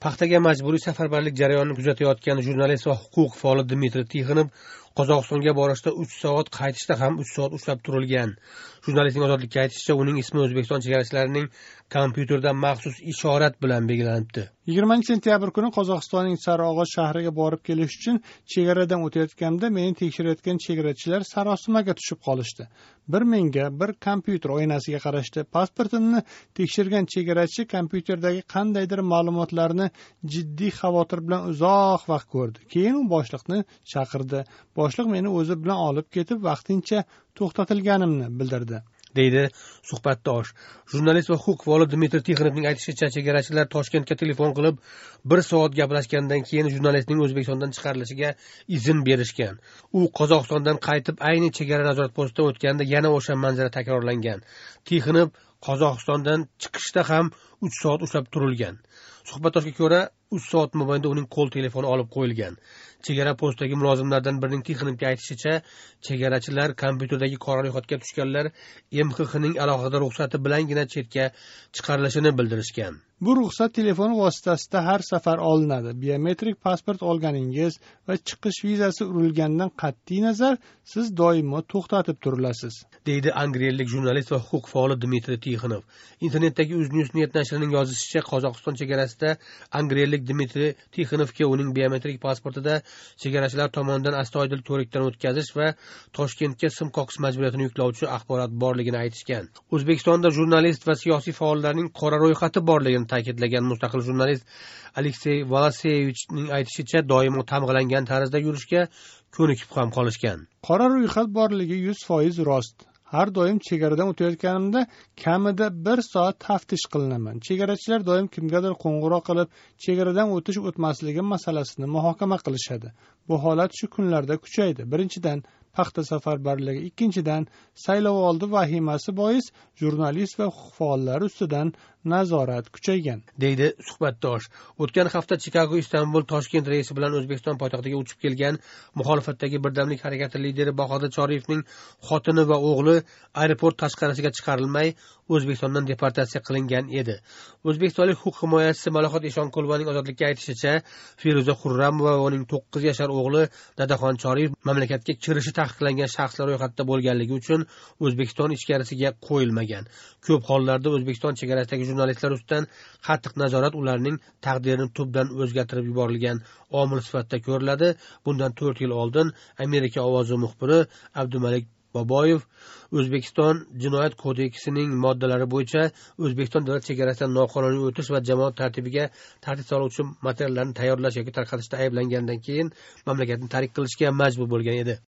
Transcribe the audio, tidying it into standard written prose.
Paxtaga majburiy safarbarlik jarayonini kuzatayotgan jurnalist va huquq faoli Dmitriy Tixonov Qozog'istonga borishda 3 soat, qaytishda ham 3 soat ushlab turilgan. Jurnalistning ozodlikka aytishicha, uning ismi O'zbekiston chegarachilarining kompyuterda maxsus ishorat bilan belgilanibdi. 20 sentyabr kuni Qozog'istonning Sariog'och shahriga borib kelish uchun chegaradan o'tayotganimda meni tekshirayotgan chegarachilar sarosimaga tushib qolishdi. Bir menga, bir kompyuter oynasiga qarashdi. Pasportimni tekshirgan chegarachi kompyuterdagi qandaydir ma'lumotlarni jiddiy xavotir bilan uzoq vaqt ko'rdi. Keyin u boshliqni chaqirdi. Boshliq meni o'zi bilan olib ketib, vaqtincha to'xtatilganimni bildirdi, deydi suhbatdosh. Jurnalist va huquq faoli Dmitriy Tixonovning aytishicha, chegarachilar Toshkentga telefon qilib 1 soat gaplashgandan keyin jurnalistning O'zbekistondan chiqarilishiga izn berishgan. U Qozog'istondan qaytib ayni chegara nazorat postidan o'tganda yana o'sha manzara takrorlangan. Tixonov Qozog'istondan chiqishda ham 3 soat ushlab turilgan. Suhbatdoshga ko'ra 3 soat mobaynida uning qo'l telefoni olib qo'yilgan. Chegara postidagi mulozimlardan birining Tixonovga aytishicha, chegarachilar kompyuterdagi qora ro'yxatga tushganlar MXXning alohida ruxsati bilangina chetga chiqarilishini bildirishgan. Bu ruxsat telefon vositasida har safar olinadi. Biometrik pasport olganingiz va chiqish vizasi urilgandan qat'iy nazar siz doimo to'xtatib turilasiz, deydi angriyalik jurnalist va huquq faoli Dmitriy Tixonov. Internetdagi Uznews.net nashrining yozishicha, Qozog'iston chegarasida angriyalik Dmitriy Tixonovga uning biometrik pasportida chegarachilar tomonidan astoydil ko'rikdan o'tkazish va Toshkentga sim qoqish majburiyatini yuklovchi axborot borligini aytishgan. O'zbekistonda jurnalist va siyosiy faollarning qora ro'yxati borligini ta'kidlagan mustaqil jurnalist Aleksey Valaseyevichning aytishicha, doimo tamg'ilangan tarzda yurishga ko'nikib ham qolishgan. Qora ro'yxat borligi 100% rost. Har doim chegaradan o'tayotganimda kamida 1 soat taftish qilinaman. Chegarachilar doim kimgadir qo'ng'iroq qilib, chegaradan o'tish-o'tmasligi masalasini muhokama qilishadi. Bu holat shu kunlarda kuchaydi. Birinchidan, paxta safarbarligi, ikkinchidan, saylovoldi vahimasi bois jurnalist va huquq faollari ustidan nazorat kuchaygan, deydi suhbatdosh. O'tgan hafta Chikago, Istanbul, Toshkent reysi bilan O'zbekiston poytaxtiga uchib kelgan muxolifatdagi Birdamlik harakati lideri Bahodir Choriyevning xotini va o'g'li aeroport tashqarisiga chiqarilmay O'zbekistondan deportatsiya qilingan edi. O'zbekistonlik huquq himoyachisi Malohat Eshonqulovaning ozodlikka aytishicha, Feruza Xurramova va uning 9 yashar o'g'li Dadaxon Choriyev mamlakatga kirishi taqiqlangan shaxslar ro'yxatida bo'lganligi uchun O'zbekiston ichkarisiga qo'yilmagan. Ko'p hollarda O'zbekiston chegarasidagi jurnalistlar ustidan qattiq nazorat ularning taqdirini tubdan o'zgartirib yuborilgan omil sifatida ko'riladi. Bundan 4 yil oldin Amerika ovozi muxbiri Abdumalik Boboyev O'zbekiston Jinoyat kodeksining moddalari bo'yicha O'zbekiston davlat chegarasidan noqonuniy o'tish va jamoat tartibiga tahdid soluvchi materiallarni tayyorlash yoki tarqatishda ayblangandan keyin mamlakatni tark qilishga majbur bo'lgan edi.